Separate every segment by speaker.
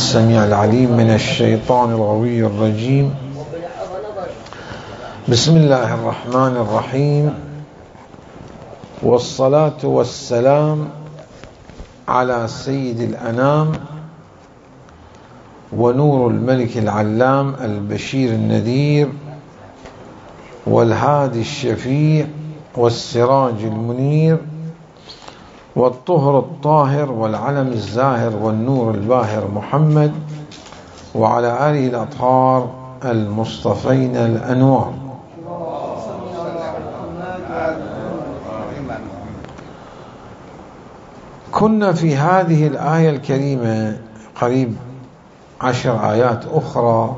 Speaker 1: السميع العليم من الشيطان الغوي الرجيم. بسم الله الرحمن الرحيم، والصلاة والسلام على سيد الأنام ونور الملك العلام البشير النذير والهادي الشفيع والسراج المنير والطهر الطاهر والعلم الزاهر والنور الباهر محمد وعلى آله الأطهار المصطفين الأنوار. كنا في هذه الآية الكريمة قريب 10 آيات أخرى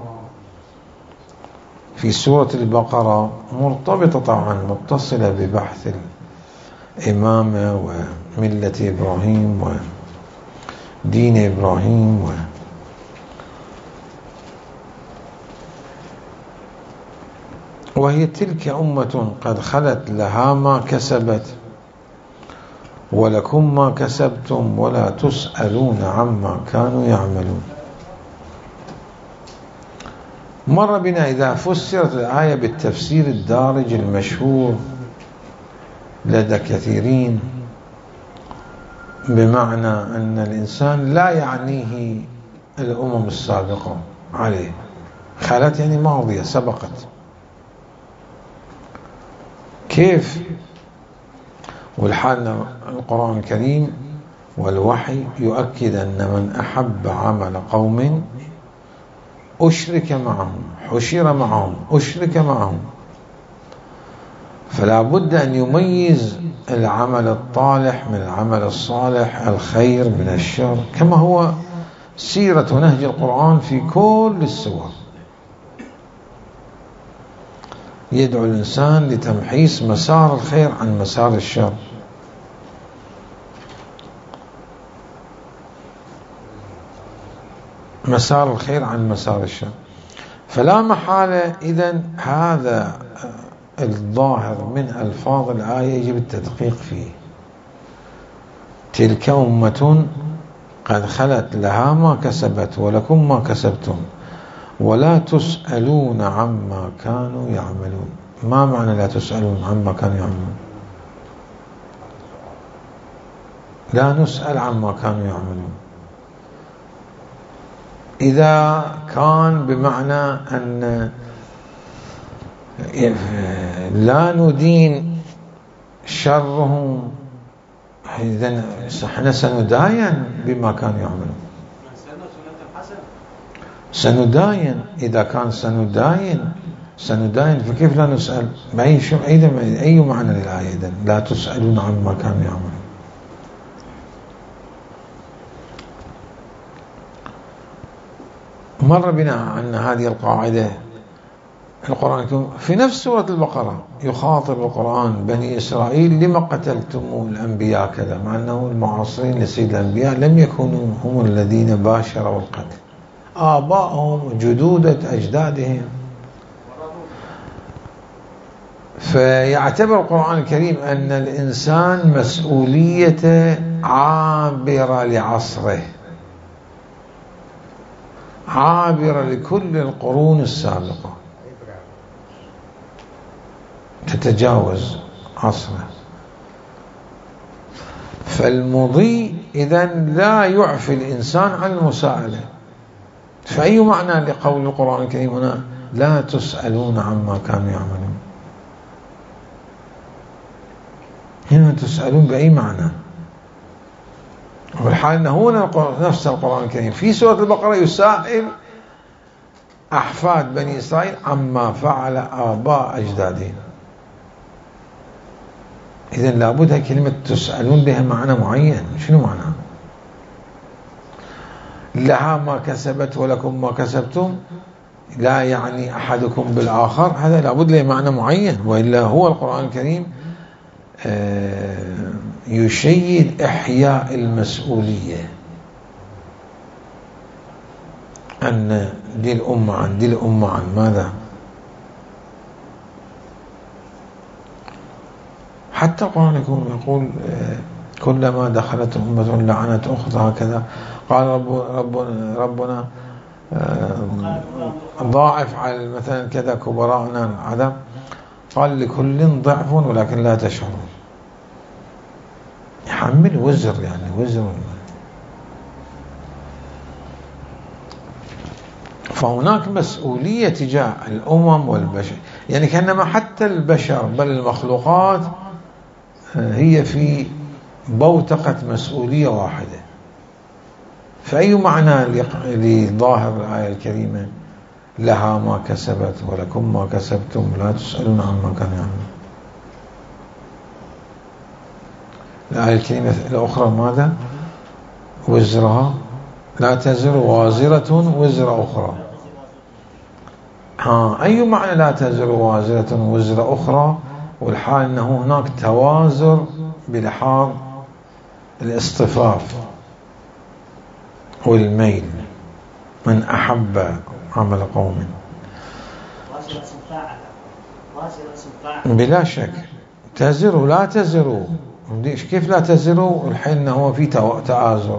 Speaker 1: في سورة البقرة مرتبطة طبعا متصلة ببحث الإمامة وملة إبراهيم ودين إبراهيم وهي تلك أمة قد خلت لها ما كسبت ولكم ما كسبتم ولا تسألون عما كانوا يعملون. مر بنا إذا فسرت الآية بالتفسير الدارج المشهور لدى كثيرين بمعنى أن الإنسان لا يعنيه الأمم السابقة عليه، خلت يعني ماضية سبقت. كيف؟ والحال القرآن الكريم والوحي يؤكد أن من أحب عمل قوم أشرك معهم، حشر معهم، أشرك معهم، فلا بد أن يميز العمل الطالح من العمل الصالح، الخير من الشر، كما هو سيرة ونهج القرآن في كل السور. يدعو الإنسان لتمحيص مسار الخير عن مسار الشر. مسار الخير عن مسار الشر. فلا محالة إذن هذا الظاهر من ألفاظ الآية يجب التدقيق فيه. تلك أمة قد خلت لها ما كسبت ولكم ما كسبتم ولا تسألون عما كانوا يعملون. ما معنى لا تسألون عما كانوا يعملون؟ لا نسأل عما كانوا يعملون. إذا كان بمعنى أن لا ندين شرهم، إذن احنا سنداين بما كانوا يعملون. سنداين، إذا كان سنداين فكيف لا نسأل؟ أي معنى للآية إذن لا تسألون عما كانوا يعملون؟ مر بنا أن هذه القاعدة القرآن في نفس سورة البقرة يخاطب القرآن بني إسرائيل: لما قتلتم الأنبياء كذا، مع أنه المعاصرين لسيد الأنبياء لم يكونوا هم الذين باشروا القتل، آبائهم جدودة أجدادهم. فيعتبر القرآن الكريم أن الإنسان مسؤوليته عابرة لعصره، عابرة لكل القرون السابقة، تتجاوز عصره. فالمضي إذن لا يعفي الإنسان عن المساءلة. فأي معنى لقول القرآن الكريم هنا لا تسألون عما كانوا يعملون؟ هنا تسألون بأي معنى؟ والحال أنه هنا نفس القرآن الكريم في سورة البقرة يسائل أحفاد بني إسرائيل عما فعل آباء أجدادهم. إذن لابد كلمة تسألون لها معنى معين. شنو معنى؟ لها ما كسبت ولكم ما كسبتم، لا يعني أحدكم بالآخر، هذا لابد له معنى معين، وإلا هو القرآن الكريم يشيد إحياء المسؤولية، أن دي الأمة عن دي الأمة عن ماذا؟ حتى القرآن يقول كلما دخلت أمة لعنت أختها هكذا. قال ربنا ضاعف على مثلا كذا كبراءنا عدم، قال لكل ضعف ولكن لا تشعرون. يحمل وزر، يعني وزر. فهناك مسؤولية تجاه الأمم والبشر، يعني كأنما حتى البشر بل المخلوقات هي في بوتقة مسؤولية واحدة. فأي معنى لظاهر الآية الكريمة لها ما كسبت ولكم ما كسبتم لا تسألون عما كانوا يعملون؟ الآية الكريمة الأخرى ماذا؟ وزرها لا تزر وازرة وزر أخرى. أي معنى لا تزر وازرة وزر أخرى؟ والحال أنه هناك توازر بلحاظ الاصطفاف والميل. من أحب عمل قوم بلا شك تزر لا تزر. كيف لا تزر؟ الحين أنه هو في تآزر.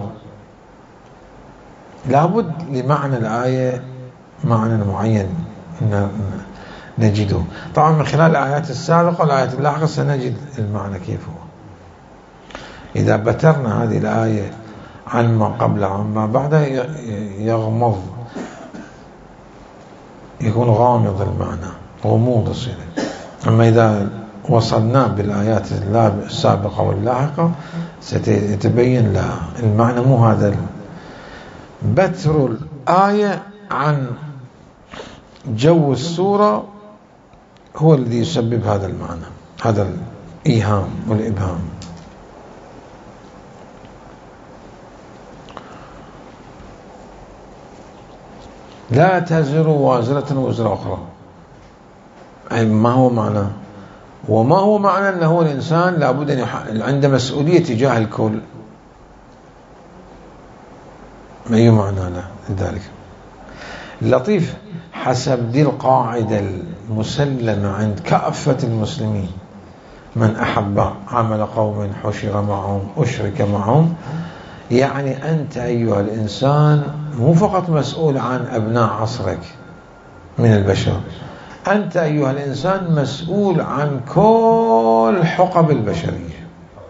Speaker 1: لابد لمعنى الآية معنى معين نجده. طبعا من خلال الآيات السابقة والآيات اللاحقة سنجد المعنى كيف هو. إذا بترنا هذه الآية عن ما قبل عن ما بعد يغمض، يكون غامض المعنى، غموض يصير. أما إذا وصلنا بالآيات السابقة واللاحقة سيتبين لها المعنى. مو هذا بتر الآية عن جو السورة هو الذي يسبب هذا المعنى، هذا الإيهام والإبهام. لا تزر وازرة وزر أخرى، أي ما هو معنى؟ وما هو معنى أنه الإنسان لابد أن عنده مسؤولية تجاه الكل؟ ما أي معنى له لذلك؟ اللطيف حسب دي القاعدة المسلمة عند كافة المسلمين: من أحب عمل قوم حشر معهم أشرك معهم. يعني أنت أيها الإنسان مو فقط مسؤول عن أبناء عصرك من البشر، أنت أيها الإنسان مسؤول عن كل حقب البشرية.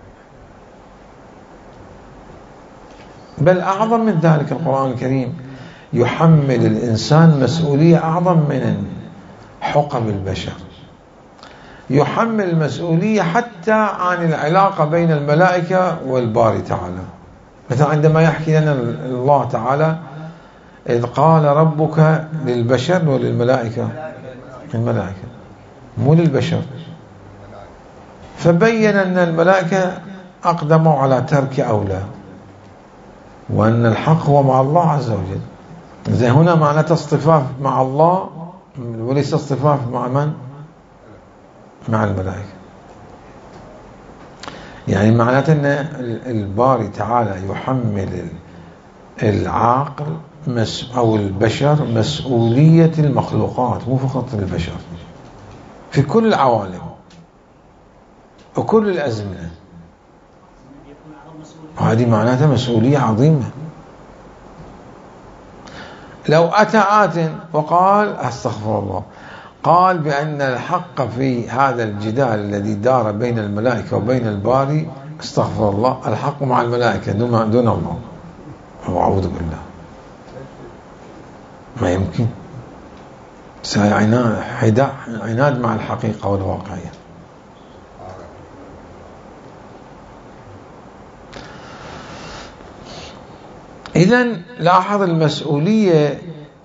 Speaker 1: بل أعظم من ذلك، القرآن الكريم يحمل الإنسان مسؤولية أعظم من حقب البشر. يحمل المسؤولية حتى عن العلاقة بين الملائكة والباري تعالى. مثلا عندما يحكي لنا الله تعالى: إذ قال ربك للبشر وللملائكة، الملائكة مو للبشر. فبين أن الملائكة أقدموا على ترك أولى، وأن الحق هو مع الله عز وجل. إذا هنا معناته اصطفاف مع الله وليس اصطفاف مع من؟ مع الملائكة. يعني معناته أن الباري تعالى يحمل العاقل أو البشر مسؤولية المخلوقات، مو فقط البشر، في كل العوالم وكل الأزمنة. وهذه معناتها مسؤولية عظيمة. لو أتى آت وقال استغفر الله، قال بأن الحق في هذا الجدال الذي دار بين الملائكة وبين الباري، استغفر الله، الحق مع الملائكة دون الله، أعوذ بالله، ما يمكن. عناد مع الحقيقة والواقعية. إذن لاحظ المسؤولية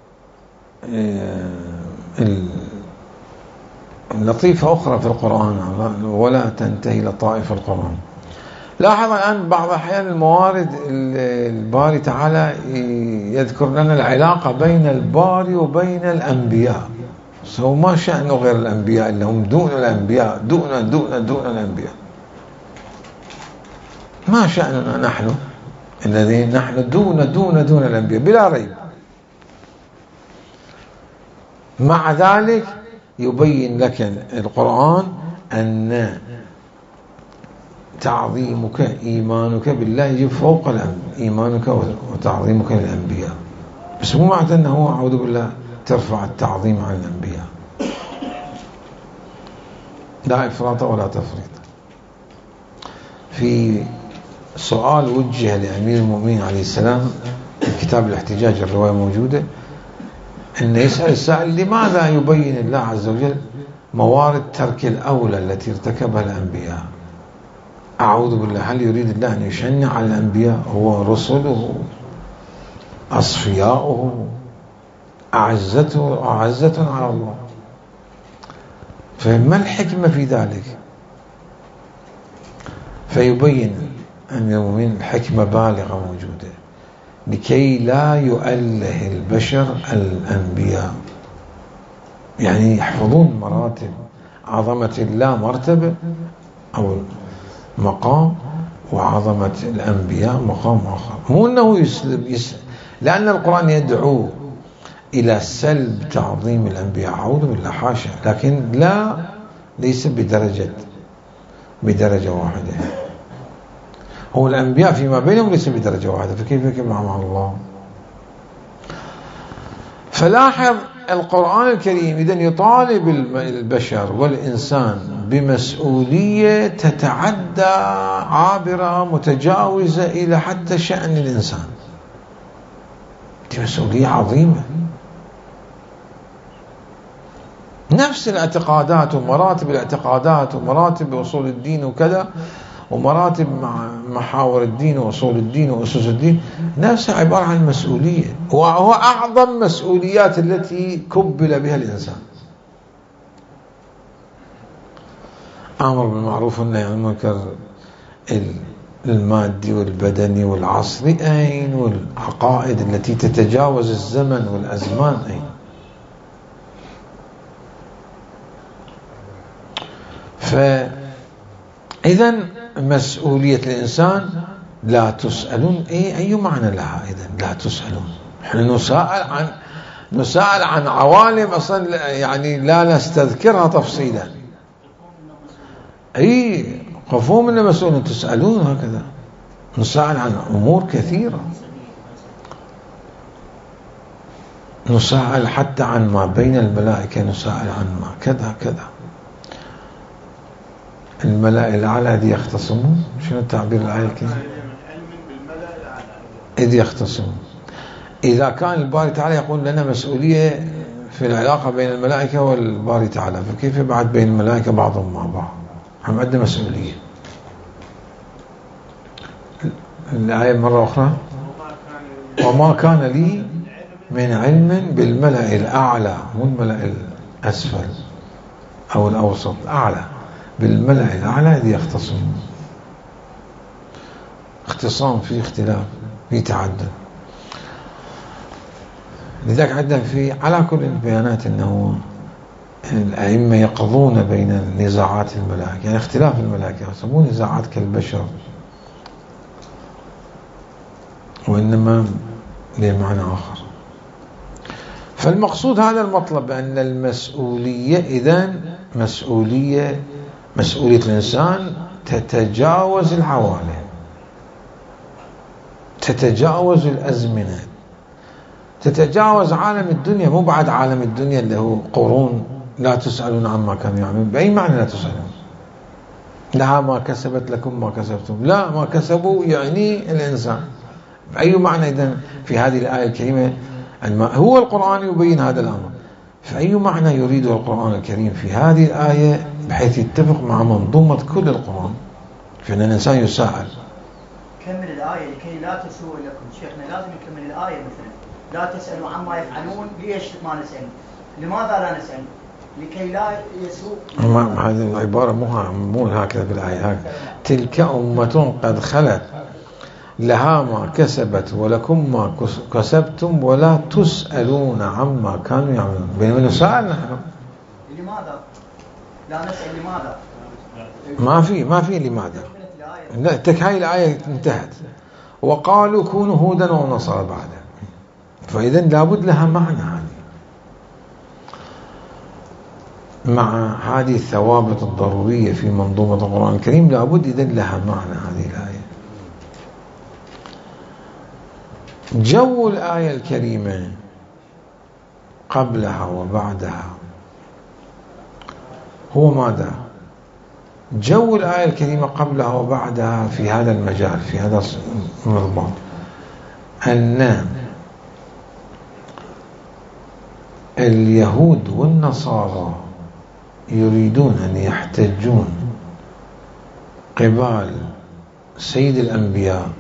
Speaker 1: اللطيفة أخرى في القرآن، ولا تنتهي لطائف القرآن. لاحظ الآن بعض الأحيان الموارد الباري تعالى يذكر لنا العلاقة بين الباري وبين الأنبياء. سو ما شأنه غير الأنبياء اللي هم دون الأنبياء، دون الأنبياء. ما شأننا نحن الذين نحن دون الأنبياء بلا ريب. مع تعظيمك إيمانك بالله يجب فوق إيمانك وتعظيمك للأنبياء، بس مو معنى أنه أعوذ بالله ترفع التعظيم عن الأنبياء، لا إفراط ولا تفريط. في سؤال وجه لأمير المؤمنين عليه السلام في كتاب الاحتجاج، الرواية موجودة، أن يسأل السائل لماذا يبين الله عز وجل موارد ترك الأولى التي ارتكبها الأنبياء؟ أعوذ بالله، هل يريد الله أن يشنع على الأنبياء؟ هو رسله أصفياؤه أعزة على الله، فما الحكمة في ذلك؟ فيبين أمير المؤمنين الحكمة بالغة موجودة لكي لا يؤله البشر الأنبياء، يعني يحفظون مراتب عظمة الله، مرتبة أو مقام، وعظمة الأنبياء مقام آخر. مو أنه يسلب لأن القرآن يدعو إلى سلب تعظيم الأنبياء، أعوذ بالله حاشا، لكن ليس بدرجة واحدة. هو الأنبياء فيما بينهم ليس بدرجة واحدة، فكيف يكون مع الله؟ فلاحظ القرآن الكريم إذن يطالب البشر والإنسان بمسؤولية تتعدى عابرة متجاوزة إلى حتى شأن الإنسان. دي مسؤولية عظيمة. نفس الاعتقادات ومراتب الاعتقادات ومراتب أصول الدين وكذا، ومراتب محاور الدين وأصول الدين وأسس الدين، نفسها عبارة عن مسؤولية، وهو أعظم مسؤوليات التي كبل بها الإنسان. أمر بالمعروف والنهي عن المنكر المادي والبدني والعصري أين، والعقائد التي تتجاوز الزمن والأزمان أين. فإذن مسؤولية الإنسان لا تسألون، أي معنى لها إذن لا تسألون؟ نحن نسأل عن عوالم أصلا يعني لا نستذكرها تفصيلا. خافوا من مسؤولين، تسألون هكذا، نسأل عن أمور كثيرة، نسأل حتى عن ما بين الملائكة، نسأل عن ما كذا كذا. الملأ الأعلى إذ يختصمون، شنو التعبير الآية كذا؟ إذ يختصمون. إذا كان الباري تعالى يقول لنا مسؤولية في العلاقة بين الملائكة والباري تعالى، فكيف بعد بين الملائكة بعضهم مع بعض؟ هم عندنا مسؤولية. الآية مرة أخرى، وما كان لي من علم بالملأ الأعلى، مو الملأ الأسفل أو الأوسط، أعلى، بالملأ الأعلى إذ يختصمون. اختصام فيه اختلاف، فيه تعدد. لذلك عندنا على كل البيانات أنه الأئمة يقضون بين نزاعات الملائكة، يعني اختلاف الملائكة، مو نزاعات كالبشر، وإنما لمعنى آخر. فالمقصود هذا المطلب، بأن المسؤولية إذن مسؤولية الإنسان تتجاوز العوالم، تتجاوز الأزمنة، تتجاوز عالم الدنيا، مو بعد عالم الدنيا اللي هو قرون لا تسألون عما كانوا يعملون. بأي معنى لا تسألون؟ لها ما كسبت لكم ما كسبتم، لا، ما كسبوا يعني الإنسان. بأي معنى إذن في هذه الآية الكريمة؟ هو القرآن يبين هذا الأمر، فأي معنى يريده القرآن الكريم في هذه الآية بحيث يتفق مع منظومة كل القرآن، فإن الإنسان يساءل.
Speaker 2: كمل الآية لكي لا تسوء لكم. شيخنا لازم يكمل الآية مثلا لا تسألوا عما يفعلون، ليش ما نسأل؟ لماذا لا نسأل؟ لكي لا يسوء.
Speaker 1: هذه العبارة مو هكذا بالآية. تلك أمة قد خلت لها ما كسبت ولكم ما كسبتم ولا تسألون عما كانوا يعملون. بينما نسأل نحن.
Speaker 2: لماذا؟ لا نسأل لماذا؟
Speaker 1: ما في لماذا. هاي الآية انتهت. وقالوا كونوا هودا ونصارى بعد. فإذن لابد لها معنى هذه. مع هذه الثوابت الضرورية في منظومة القرآن الكريم لابد إذن لها معنى هذه الآية. جو الآية الكريمة قبلها وبعدها هو ماذا؟ جو الآية الكريمة قبلها وبعدها في هذا المجال، في هذا المضمون، أن اليهود والنصارى يريدون أن يحتجون قبال سيد الأنبياء،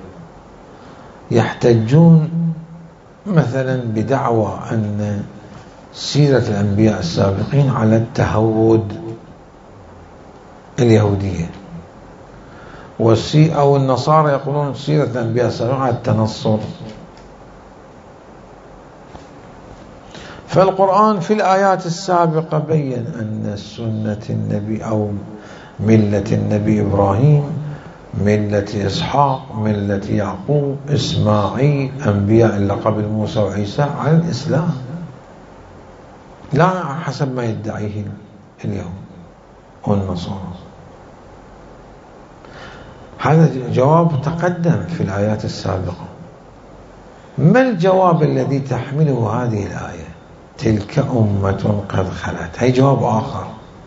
Speaker 1: يحتجون مثلا بدعوى أن سيرة الأنبياء السابقين على التهود اليهودية، أو النصارى يقولون سيرة الأنبياء السابقين على التنصر. فالقرآن في الآيات السابقة بيّن أن سنة النبي أو ملة النبي إبراهيم، ملة إسحاق، ملة يعقوب، إسماعيل، أنبياء إلا قبل موسى وعيسى، على الإسلام، لا حسب ما يدعيه اليهود والنصارى. هذا جواب تقدم في الآيات السابقة. ما الجواب الذي تحمله هذه الآية؟ تلك أمة قد خلت. هي جواب آخر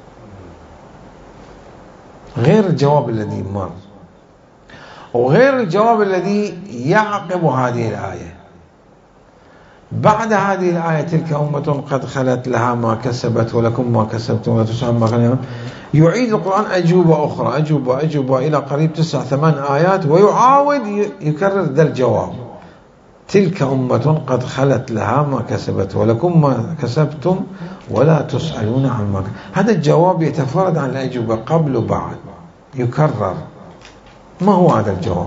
Speaker 1: غير الجواب الذي مر، وغير الجواب الذي يعقب هذه الآية. بعد هذه الآية تلك أمة قد خلت لها ما كسبت ولكم ما كسبتم ولا تسألون ما كانوا، يعيد القرآن أجوبة أخرى، أجوبة إلى قريب 9-8 آيات، ويعاود يكرر ذا الجواب: تلك أمة قد خلت لها ما كسبت ولكم ما كسبتم ولا تسألون عما كنتم. هذا الجواب يتفرد عن الأجوبة قبل وبعد، يكرر. ما هو هذا الجواب؟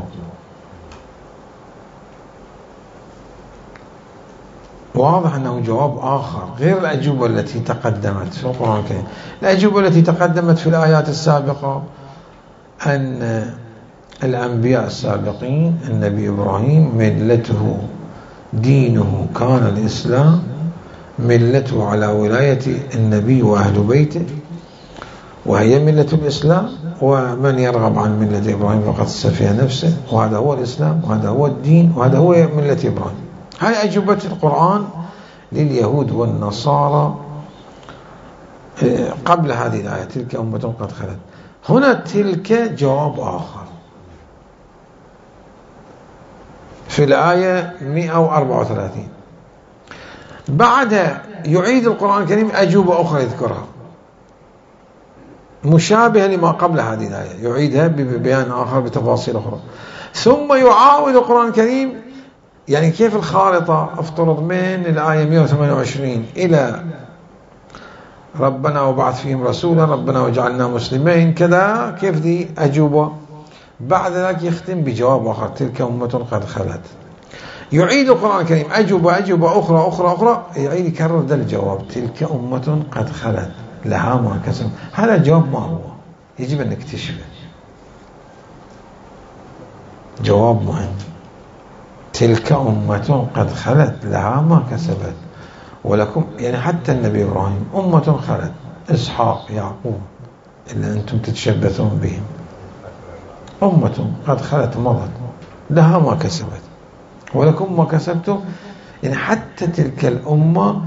Speaker 1: واضح أنه جواب آخر غير الأجوبة التي تقدمت في القرآن الكريم. الأجوبة التي تقدمت في الآيات السابقة أن الأنبياء السابقين، النبي إبراهيم ملته دينه كان الإسلام، ملته على ولاية النبي وأهل بيته وهي ملة الإسلام، ومن يرغب عن ملة إبراهيم فقد سفه نفسه، وهذا هو الإسلام وهذا هو الدين وهذا هو ملة إبراهيم. هاي أجوبة القرآن لليهود والنصارى قبل هذه الآية: تلك أمة قد خلت. هنا تلك جواب آخر في الآية 134. بعدها يعيد القرآن الكريم أجوبة أخرى يذكرها مشابهة لما قبل هذه الآية، يعيدها ببيان آخر بتفاصيل أخرى. ثم يعاود القرآن الكريم، يعني كيف الخارطة؟ افترض من الآية 128 إلى ربنا وبعث فيهم رسولا ربنا وجعلنا مسلمين كذا، كيف دي أجوبة. بعد ذلك يختم بجواب آخر: تلك أمة قد خلت. يعيد القرآن الكريم أجوبة أخرى، يعيد يكرر ذا الجواب: تلك أمة قد خلت لها ما كسبت. هذا الجواب ما هو؟ يجب أن نكتشفه. جواب مهم: تلك أمة قد خلت لها ما كسبت ولكم، يعني حتى النبي إبراهيم أمة خلت، إسحاق، يعقوب، إلا أنتم تتشبثون بهم. أمة قد خلت مضت لها ما كسبت ولكم ما كسبتم، يعني حتى تلك الأمة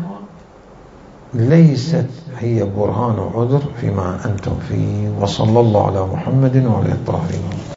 Speaker 1: ليست هي برهان وعذر فيما أنتم فيه. وصلى الله على محمد وعلى الطاهرين.